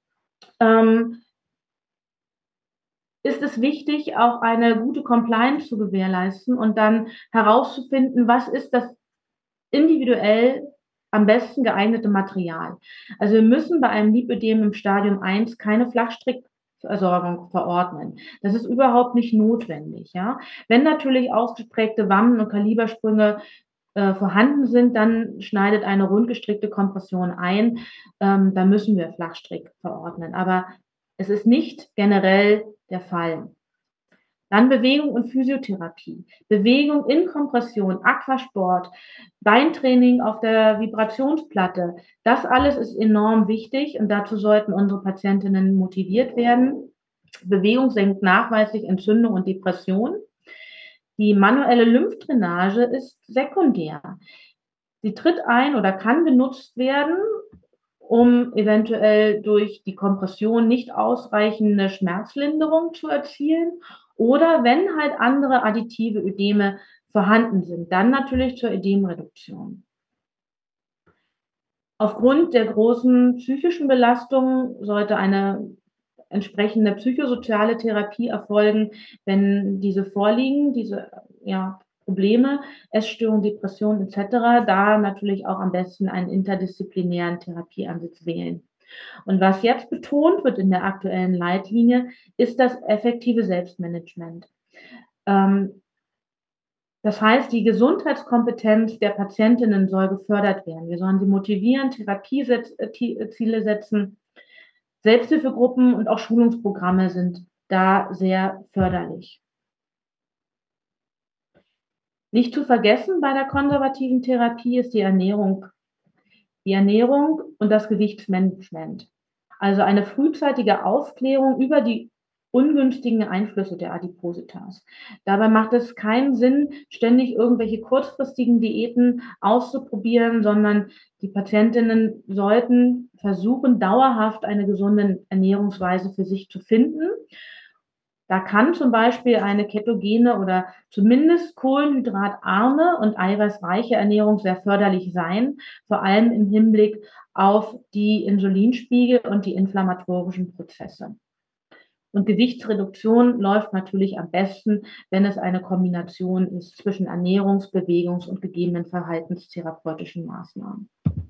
ist es wichtig, auch eine gute Compliance zu gewährleisten und dann herauszufinden, was ist das individuell am besten geeignete Material. Also wir müssen bei einem Lipödem im Stadium 1 keine Flachstrickversorgung verordnen. Das ist überhaupt nicht notwendig. Ja? Wenn natürlich ausgeprägte Wammen- und Kalibersprünge vorhanden sind, dann schneidet eine rundgestrickte Kompression ein. Da müssen wir Flachstrick verordnen. Aber es ist nicht generell der Fall. Dann Bewegung und Physiotherapie. Bewegung in Kompression, Aquasport, Beintraining auf der Vibrationsplatte. Das alles ist enorm wichtig und dazu sollten unsere Patientinnen motiviert werden. Bewegung senkt nachweislich Entzündung und Depression. Die manuelle Lymphdrainage ist sekundär. Sie tritt ein oder kann genutzt werden, um eventuell durch die Kompression nicht ausreichende Schmerzlinderung zu erzielen oder wenn halt andere additive Ödeme vorhanden sind, dann natürlich zur Ödemreduktion. Aufgrund der großen psychischen Belastung sollte eine entsprechende psychosoziale Therapie erfolgen, wenn diese vorliegen, diese Probleme, Essstörung, Depression etc., da natürlich auch am besten einen interdisziplinären Therapieansatz wählen. Und was jetzt betont wird in der aktuellen Leitlinie, ist das effektive Selbstmanagement. Das heißt, die Gesundheitskompetenz der Patientinnen soll gefördert werden. Wir sollen sie motivieren, Therapieziele setzen. Selbsthilfegruppen und auch Schulungsprogramme sind da sehr förderlich. Nicht zu vergessen bei der konservativen Therapie ist die Ernährung. Die Ernährung und das Gewichtsmanagement. Also eine frühzeitige Aufklärung über die ungünstigen Einflüsse der Adipositas. Dabei macht es keinen Sinn, ständig irgendwelche kurzfristigen Diäten auszuprobieren, sondern die Patientinnen sollten versuchen, dauerhaft eine gesunde Ernährungsweise für sich zu finden. Da kann zum Beispiel eine ketogene oder zumindest kohlenhydratarme und eiweißreiche Ernährung sehr förderlich sein, vor allem im Hinblick auf die Insulinspiegel und die inflammatorischen Prozesse. Und Gewichtsreduktion läuft natürlich am besten, wenn es eine Kombination ist zwischen Ernährungs-, Bewegungs- und gegebenen verhaltenstherapeutischen Maßnahmen.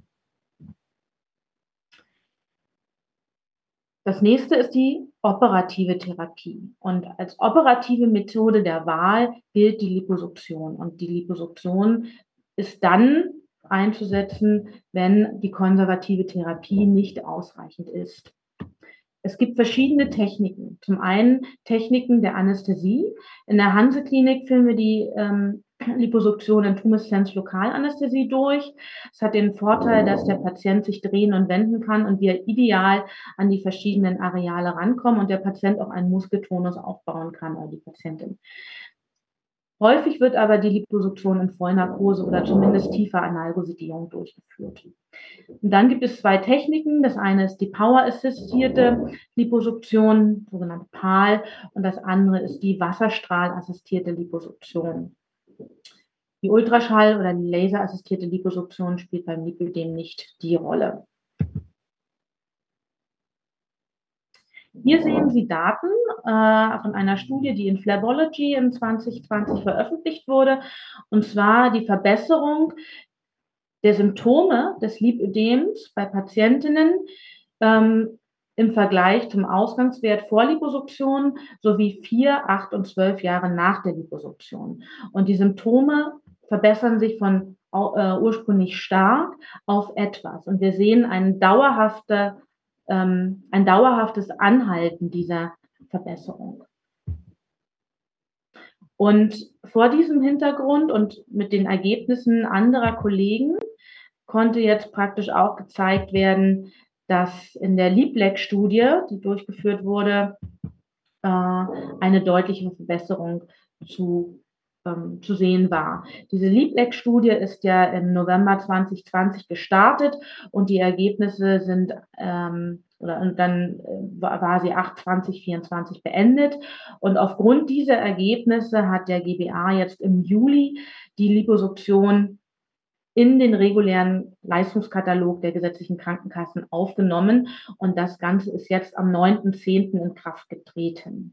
Das nächste ist die operative Therapie. Und als operative Methode der Wahl gilt die Liposuktion. Und die Liposuktion ist dann einzusetzen, wenn die konservative Therapie nicht ausreichend ist. Es gibt verschiedene Techniken. Zum einen Techniken der Anästhesie. In der Hanse-Klinik führen wir die Liposuktion in Tumeszenz-Lokalanästhesie durch. Es hat den Vorteil, dass der Patient sich drehen und wenden kann und wir ideal an die verschiedenen Areale rankommen und der Patient auch einen Muskeltonus aufbauen kann, oder die Patientin. Häufig wird aber die Liposuktion in Vollnarkose oder zumindest tiefer Analgosedierung durchgeführt. Und dann gibt es zwei Techniken. Das eine ist die Power-assistierte Liposuktion, sogenannte PAL, und das andere ist die Wasserstrahl-assistierte Liposuktion. Die Ultraschall- oder die Laser-assistierte Liposuktion spielt beim Lipödem nicht die Rolle. Hier sehen Sie Daten von einer Studie, die in Phlebology in 2020 veröffentlicht wurde, und zwar die Verbesserung der Symptome des Lipödems bei Patientinnen im Vergleich zum Ausgangswert vor Liposuktion sowie 4, 8 und 12 Jahre nach der Liposuktion. Und die Symptome verbessern sich von ursprünglich stark auf etwas. Und wir sehen ein dauerhaftes Anhalten dieser Verbesserung. Und vor diesem Hintergrund und mit den Ergebnissen anderer Kollegen konnte jetzt praktisch auch gezeigt werden, dass in der LIPLEC-Studie, die durchgeführt wurde, eine deutliche Verbesserung zu sehen war. Diese LIPLEC-Studie ist ja im November 2020 gestartet und die Ergebnisse sind und dann war sie 2024 beendet. Und aufgrund dieser Ergebnisse hat der GBA jetzt im Juli die Liposuktion in den regulären Leistungskatalog der gesetzlichen Krankenkassen aufgenommen. Und das Ganze ist jetzt am 9.10. in Kraft getreten.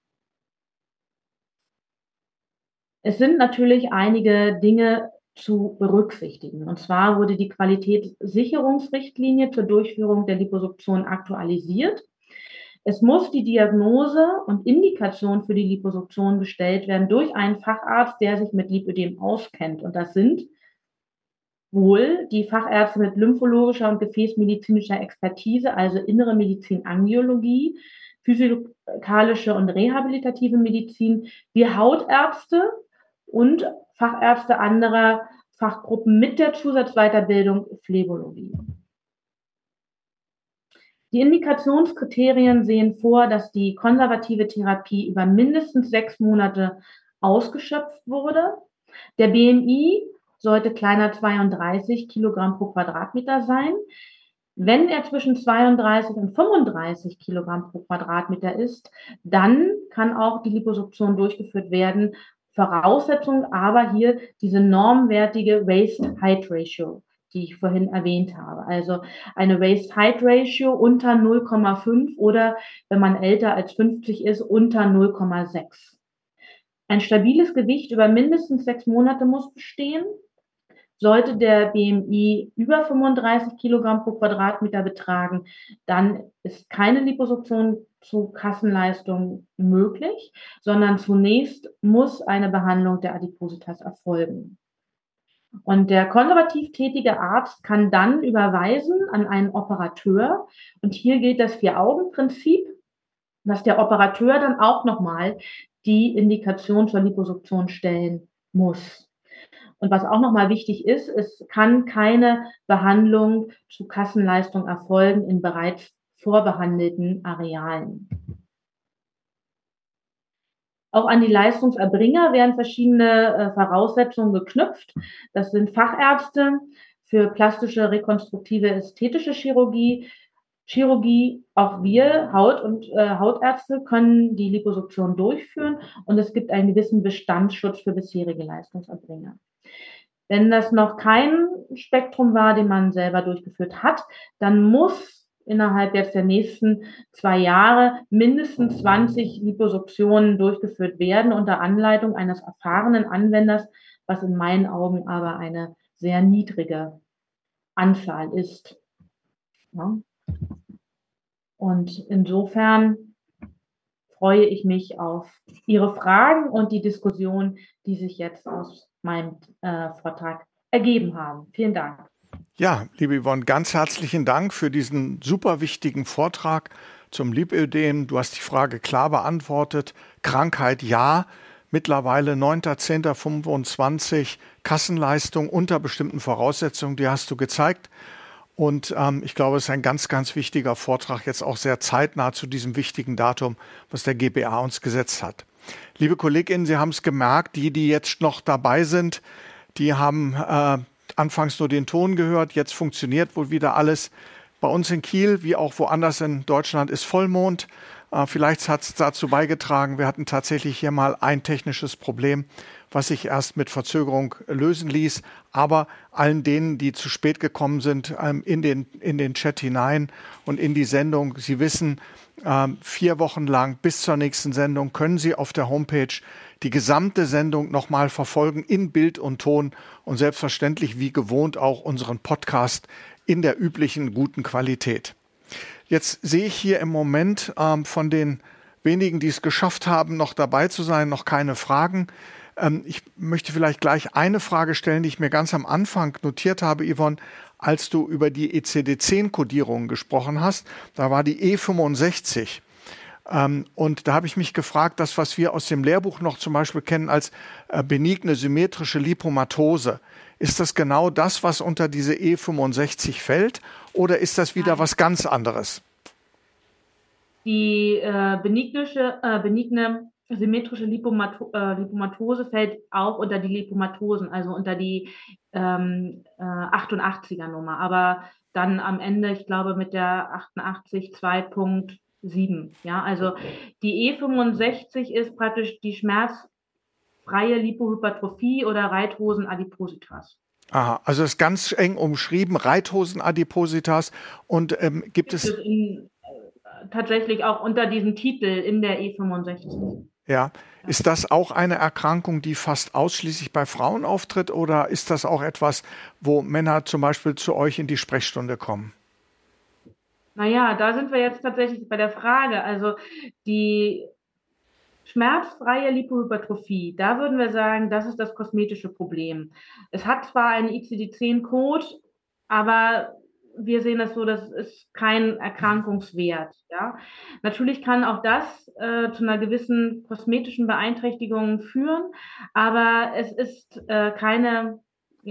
Es sind natürlich einige Dinge zu berücksichtigen. Und zwar wurde die Qualitätssicherungsrichtlinie zur Durchführung der Liposuktion aktualisiert. Es muss die Diagnose und Indikation für die Liposuktion gestellt werden durch einen Facharzt, der sich mit Lipödem auskennt. Und das sind wohl die Fachärzte mit lymphologischer und gefäßmedizinischer Expertise, also innere Medizin, Angiologie, physikalische und rehabilitative Medizin, wir Hautärzte und Fachärzte anderer Fachgruppen mit der Zusatzweiterbildung Phlebologie. Die Indikationskriterien sehen vor, dass die konservative Therapie über mindestens 6 Monate ausgeschöpft wurde. Der BMI sollte kleiner 32 Kilogramm pro Quadratmeter sein. Wenn er zwischen 32 und 35 Kilogramm pro Quadratmeter ist, dann kann auch die Liposuktion durchgeführt werden. Voraussetzung aber hier diese normwertige Waist-Height-Ratio, die ich vorhin erwähnt habe. Also eine Waist-Height-Ratio unter 0,5 oder, wenn man älter als 50 ist, unter 0,6. Ein stabiles Gewicht über mindestens 6 Monate muss bestehen. Sollte der BMI über 35 Kilogramm pro Quadratmeter betragen, dann ist keine Liposuktion zu Kassenleistung möglich, sondern zunächst muss eine Behandlung der Adipositas erfolgen. Und der konservativ tätige Arzt kann dann überweisen an einen Operateur. Und hier gilt das 4-Augen-Prinzip, dass der Operateur dann auch nochmal die Indikation zur Liposuktion stellen muss. Und was auch nochmal wichtig ist, es kann keine Behandlung zu Kassenleistung erfolgen in bereits vorbehandelten Arealen. Auch an die Leistungserbringer werden verschiedene Voraussetzungen geknüpft. Das sind Fachärzte für plastische, rekonstruktive, ästhetische Chirurgie. Auch wir Hautärzte können die Liposuktion durchführen und es gibt einen gewissen Bestandsschutz für bisherige Leistungserbringer. Wenn das noch kein Spektrum war, den man selber durchgeführt hat, dann muss innerhalb jetzt der nächsten 2 Jahre mindestens 20 Liposuktionen durchgeführt werden unter Anleitung eines erfahrenen Anwenders, was in meinen Augen aber eine sehr niedrige Anzahl ist. Ja. Und insofern freue ich mich auf Ihre Fragen und die Diskussion, die sich jetzt aus meinem Vortrag ergeben haben. Vielen Dank. Ja, liebe Yvonne, ganz herzlichen Dank für diesen super wichtigen Vortrag zum Lipödem. Du hast die Frage klar beantwortet. Krankheit ja, mittlerweile 9.10.25, Kassenleistung unter bestimmten Voraussetzungen, die hast du gezeigt. Und ich glaube, es ist ein ganz, ganz wichtiger Vortrag, jetzt auch sehr zeitnah zu diesem wichtigen Datum, was der GBA uns gesetzt hat. Liebe KollegInnen, Sie haben es gemerkt, die jetzt noch dabei sind, die haben anfangs nur den Ton gehört, jetzt funktioniert wohl wieder alles. Bei uns in Kiel, wie auch woanders in Deutschland, ist Vollmond. Vielleicht hat es dazu beigetragen, wir hatten tatsächlich hier mal ein technisches Problem, was sich erst mit Verzögerung lösen ließ. Aber allen denen, die zu spät gekommen sind, in den Chat hinein und in die Sendung, Sie wissen, 4 Wochen lang bis zur nächsten Sendung können Sie auf der Homepage die gesamte Sendung nochmal verfolgen in Bild und Ton und selbstverständlich wie gewohnt auch unseren Podcast in der üblichen guten Qualität. Jetzt sehe ich hier im Moment von den wenigen, die es geschafft haben, noch dabei zu sein, noch keine Fragen. Ich möchte vielleicht gleich eine Frage stellen, die ich mir ganz am Anfang notiert habe, Yvonne, als du über die ECD-10-Kodierung gesprochen hast. Da war die E65. Und da habe ich mich gefragt, das, was wir aus dem Lehrbuch noch zum Beispiel kennen als benigne symmetrische Lipomatose, ist das genau das, was unter diese E65 fällt, oder ist das wieder was ganz anderes? Die benigne symmetrische Lipomatose fällt auch unter die Lipomatosen, also unter die 88er Nummer, aber dann am Ende, ich glaube, mit der 88 2.7. Ja, also die E65 ist praktisch die schmerzfreie Lipohypertrophie oder Reithosenadipositas. Aha, also ist ganz eng umschrieben, Reithosenadipositas. Und gibt es tatsächlich auch unter diesem Titel in der E65. Ja, ist das auch eine Erkrankung, die fast ausschließlich bei Frauen auftritt, oder ist das auch etwas, wo Männer zum Beispiel zu euch in die Sprechstunde kommen? Naja, da sind wir jetzt tatsächlich bei der Frage. Also die schmerzfreie Lipohypertrophie, da würden wir sagen, das ist das kosmetische Problem. Es hat zwar einen ICD-10-Code, aber wir sehen das so, das ist kein Erkrankungswert. Ja? Natürlich kann auch das zu einer gewissen kosmetischen Beeinträchtigung führen, aber es ist keine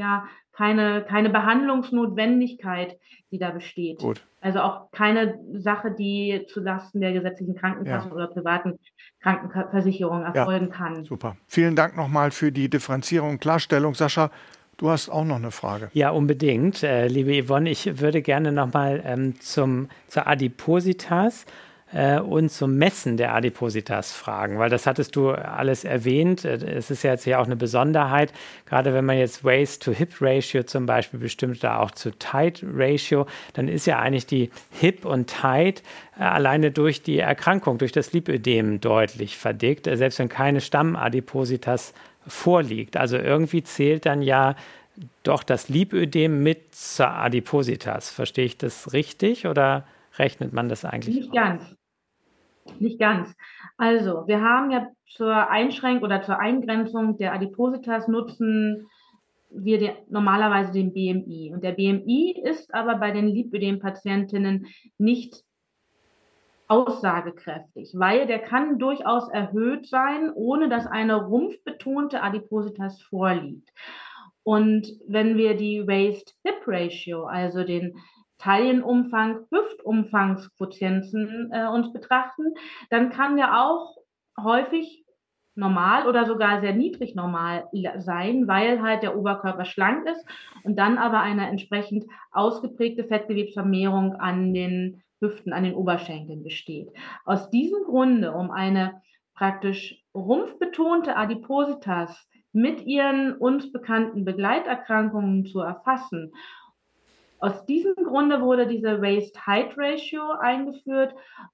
Behandlungsnotwendigkeit, die da besteht. Gut. Also auch keine Sache, die zulasten der gesetzlichen Krankenkassen oder privaten Krankenversicherung erfolgen kann. Super. Vielen Dank nochmal für die Differenzierung und Klarstellung. Sascha, du hast auch noch eine Frage. Ja, unbedingt. Liebe Yvonne, ich würde gerne nochmal zur Adipositas und zum Messen der Adipositas fragen, weil das hattest du alles erwähnt. Es ist ja jetzt ja auch eine Besonderheit, gerade wenn man jetzt Waist-to-Hip-Ratio zum Beispiel bestimmt, da auch zu Tight-Ratio, dann ist ja eigentlich die Hip und Tight alleine durch die Erkrankung, durch das Lipödem deutlich verdickt, selbst wenn keine Stammadipositas vorliegt. Also irgendwie zählt dann ja doch das Lipödem mit zur Adipositas. Verstehe ich das richtig oder rechnet man das eigentlich? Nicht ganz. Also, wir haben ja zur Einschränkung oder zur Eingrenzung der Adipositas nutzen wir normalerweise den BMI. Und der BMI ist aber bei den Lipödem-Patientinnen nicht aussagekräftig, weil der kann durchaus erhöht sein, ohne dass eine rumpfbetonte Adipositas vorliegt. Und wenn wir die Waist-Hip-Ratio, also den Taillenumfang, Hüftumfangsquotienten uns betrachten, dann kann der auch häufig normal oder sogar sehr niedrig normal sein, weil halt der Oberkörper schlank ist und dann aber eine entsprechend ausgeprägte Fettgewebsvermehrung an den Hüften, an den Oberschenkeln besteht. Aus diesem Grunde, um eine praktisch rumpfbetonte Adipositas mit ihren uns bekannten Begleiterkrankungen zu erfassen. Aus diesem Grunde wurde diese Waist-Height-Ratio eingeführt,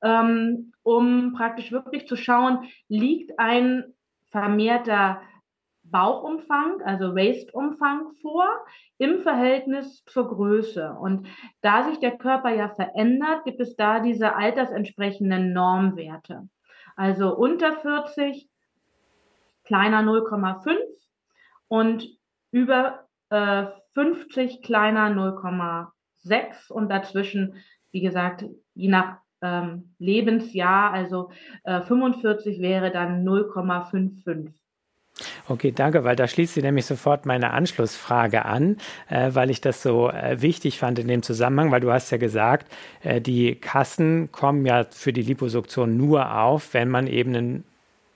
um praktisch wirklich zu schauen, liegt ein vermehrter Bauchumfang, also Waist-Umfang vor, im Verhältnis zur Größe. Und da sich der Körper ja verändert, gibt es da diese altersentsprechenden Normwerte. Also unter 40, kleiner 0,5 und über 50 kleiner 0,6 und dazwischen, wie gesagt, je nach Lebensjahr, also 45 wäre dann 0,55. Okay, danke, weil da schließt sich nämlich sofort meine Anschlussfrage an, weil ich das so wichtig fand in dem Zusammenhang, weil du hast ja gesagt, die Kassen kommen ja für die Liposuktion nur auf, wenn man eben einen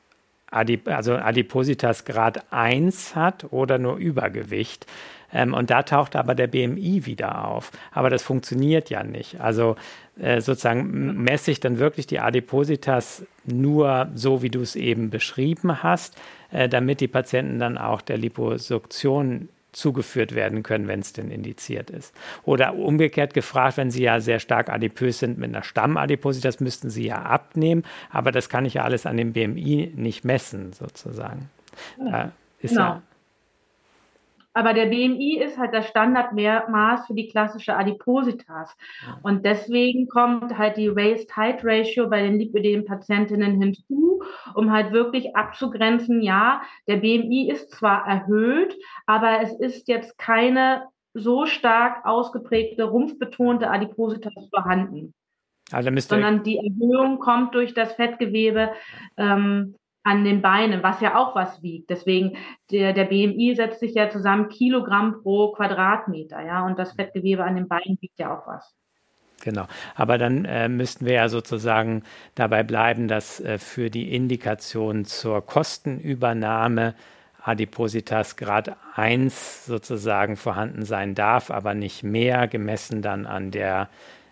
Adipositas Grad 1 hat oder nur Übergewicht. Und da taucht aber der BMI wieder auf. Aber das funktioniert ja nicht. Also sozusagen messe ich dann wirklich die Adipositas nur so, wie du es eben beschrieben hast, damit die Patienten dann auch der Liposuktion zugeführt werden können, wenn es denn indiziert ist. Oder umgekehrt gefragt, wenn Sie ja sehr stark adipös sind mit einer Stammadipositas, müssten Sie ja abnehmen, aber das kann ich ja alles an dem BMI nicht messen, sozusagen. Genau. Aber der BMI ist halt das Standardmaß für die klassische Adipositas. Ja. Und deswegen kommt halt die Waist-Height-Ratio bei den Lipödem-Patientinnen hinzu, um halt wirklich abzugrenzen, ja, der BMI ist zwar erhöht, aber es ist jetzt keine so stark ausgeprägte, rumpfbetonte Adipositas vorhanden. Also sondern die Erhöhung kommt durch das Fettgewebe an den Beinen, was ja auch was wiegt. Deswegen, der BMI setzt sich ja zusammen Kilogramm pro Quadratmeter, ja, und das Fettgewebe an den Beinen wiegt ja auch was. Genau, aber dann müssten wir ja sozusagen dabei bleiben, dass für die Indikation zur Kostenübernahme Adipositas Grad 1 sozusagen vorhanden sein darf, aber nicht mehr, gemessen dann an der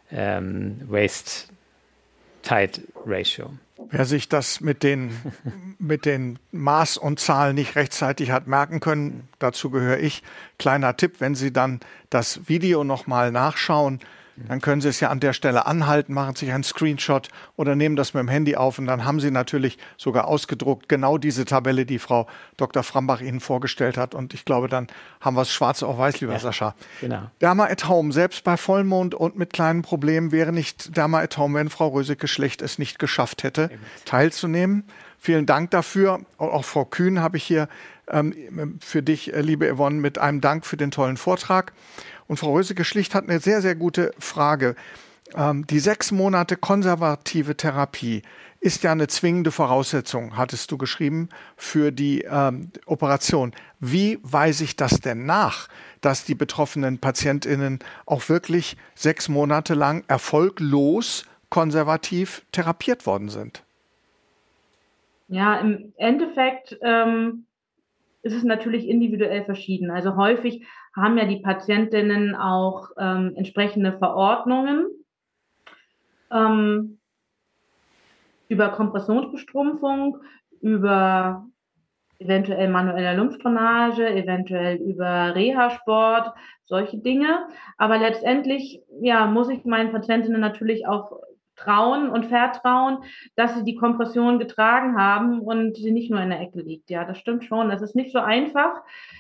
Waist-Height-Ratio. Wer sich das mit den Maß und Zahlen nicht rechtzeitig hat merken können, dazu gehöre ich. Kleiner Tipp, wenn Sie dann das Video nochmal nachschauen, dann können Sie es ja an der Stelle anhalten, machen sich einen Screenshot oder nehmen das mit dem Handy auf und dann haben Sie natürlich sogar ausgedruckt genau diese Tabelle, die Frau Dr. Frambach Ihnen vorgestellt hat. Und ich glaube, dann haben wir es schwarz auf weiß, lieber Sascha. Genau. Derma at Home, selbst bei Vollmond und mit kleinen Problemen wäre nicht Derma at Home, wenn Frau Röseke schlecht es nicht geschafft hätte, teilzunehmen. Vielen Dank dafür. Auch Frau Kühn habe ich hier für dich, liebe Yvonne, mit einem Dank für den tollen Vortrag. Und Frau Röseke-Schlicht hat eine sehr, sehr gute Frage. Die 6 Monate konservative Therapie ist ja eine zwingende Voraussetzung, hattest du geschrieben, für die Operation. Wie weise ich das denn nach, dass die betroffenen PatientInnen auch wirklich 6 Monate lang erfolglos konservativ therapiert worden sind? Ja, im Endeffekt ist es natürlich individuell verschieden. Also häufig haben ja die Patientinnen auch entsprechende Verordnungen über Kompressionsbestrumpfung, über eventuell manuelle Lymphdrainage, eventuell über Reha-Sport, solche Dinge. Aber letztendlich ja, muss ich meinen Patientinnen natürlich auch trauen und vertrauen, dass sie die Kompression getragen haben und sie nicht nur in der Ecke liegt. Ja, das stimmt schon. Das ist nicht so einfach.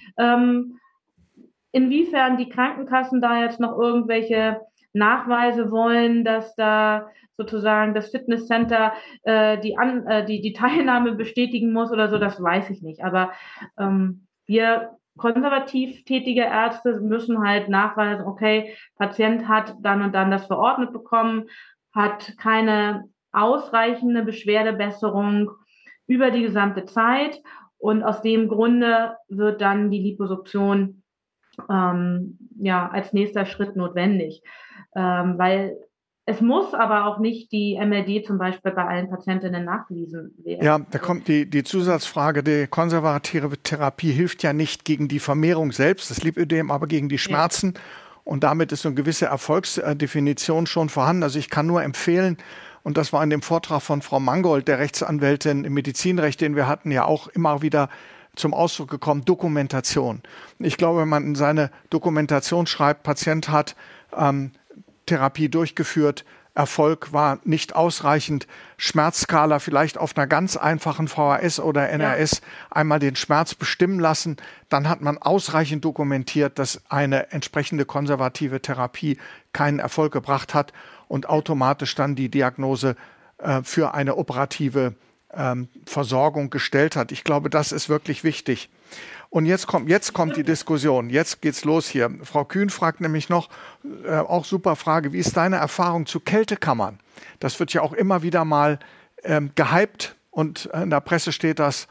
Inwiefern die Krankenkassen da jetzt noch irgendwelche Nachweise wollen, dass da sozusagen das Fitnesscenter die Teilnahme bestätigen muss oder so, das weiß ich nicht. Aber wir konservativ tätige Ärzte müssen halt nachweisen, okay, Patient hat dann und dann das verordnet bekommen, hat keine ausreichende Beschwerdebesserung über die gesamte Zeit und aus dem Grunde wird dann die Liposuktion als nächster Schritt notwendig, weil Es muss aber auch nicht die MRD zum Beispiel bei allen Patientinnen nachgewiesen werden. Ja, da kommt die Zusatzfrage, die konservative Therapie hilft ja nicht gegen die Vermehrung selbst, das Lipödem, aber gegen die Schmerzen. Ja. Und damit ist so eine gewisse Erfolgsdefinition schon vorhanden. Also ich kann nur empfehlen, und das war in dem Vortrag von Frau Mangold, der Rechtsanwältin im Medizinrecht, den wir hatten, ja auch immer wieder zum Ausdruck gekommen, Dokumentation. Ich glaube, wenn man in seine Dokumentation schreibt, Patient hat Therapie durchgeführt, Erfolg war nicht ausreichend, Schmerzskala vielleicht auf einer ganz einfachen VHS oder NRS einmal den Schmerz bestimmen lassen, dann hat man ausreichend dokumentiert, dass eine entsprechende konservative Therapie keinen Erfolg gebracht hat und automatisch dann die Diagnose für eine operative Versorgung gestellt hat. Ich glaube, das ist wirklich wichtig. Und jetzt kommt die Diskussion. Jetzt geht's los hier. Frau Kühn fragt nämlich noch, auch super Frage, wie ist deine Erfahrung zu Kältekammern? Das wird ja auch immer wieder mal gehypt und in der Presse steht das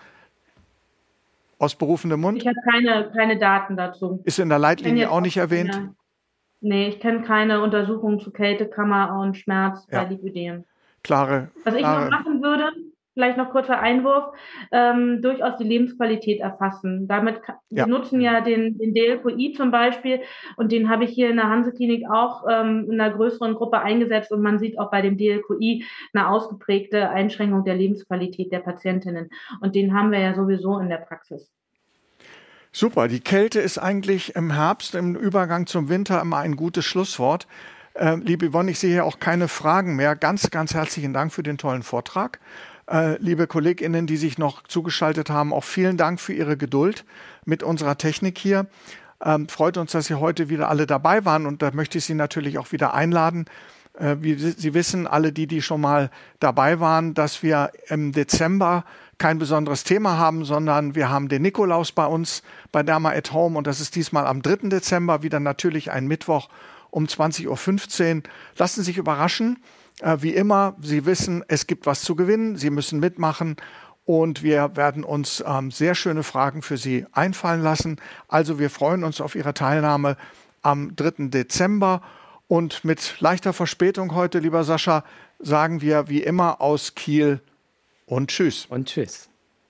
aus berufendem Mund. Ich habe keine Daten dazu. Ist in der Leitlinie auch nicht erwähnt? Nee, ich kenne keine Untersuchungen zu Kältekammer und Schmerz bei Lipödem. Was ich noch machen würde, vielleicht noch kurzer Einwurf, durchaus die Lebensqualität erfassen. Wir nutzen ja den DLQI zum Beispiel und den habe ich hier in der Hanse-Klinik auch in einer größeren Gruppe eingesetzt und man sieht auch bei dem DLQI eine ausgeprägte Einschränkung der Lebensqualität der Patientinnen und den haben wir ja sowieso in der Praxis. Super, die Kälte ist eigentlich im Herbst, im Übergang zum Winter immer ein gutes Schlusswort. Liebe Yvonne, ich sehe hier auch keine Fragen mehr. Ganz, ganz herzlichen Dank für den tollen Vortrag. Liebe KollegInnen, die sich noch zugeschaltet haben, auch vielen Dank für Ihre Geduld mit unserer Technik hier. Freut uns, dass Sie heute wieder alle dabei waren und da möchte ich Sie natürlich auch wieder einladen. Wie Sie wissen, alle die schon mal dabei waren, dass wir im Dezember kein besonderes Thema haben, sondern wir haben den Nikolaus bei uns bei Derma at Home und das ist diesmal am 3. Dezember, wieder natürlich ein Mittwoch um 20.15 Uhr. Lassen Sie sich überraschen. Wie immer, Sie wissen, es gibt was zu gewinnen. Sie müssen mitmachen und wir werden uns sehr schöne Fragen für Sie einfallen lassen. Also wir freuen uns auf Ihre Teilnahme am 3. Dezember und mit leichter Verspätung heute, lieber Sascha, sagen wir wie immer aus Kiel und tschüss. Und tschüss.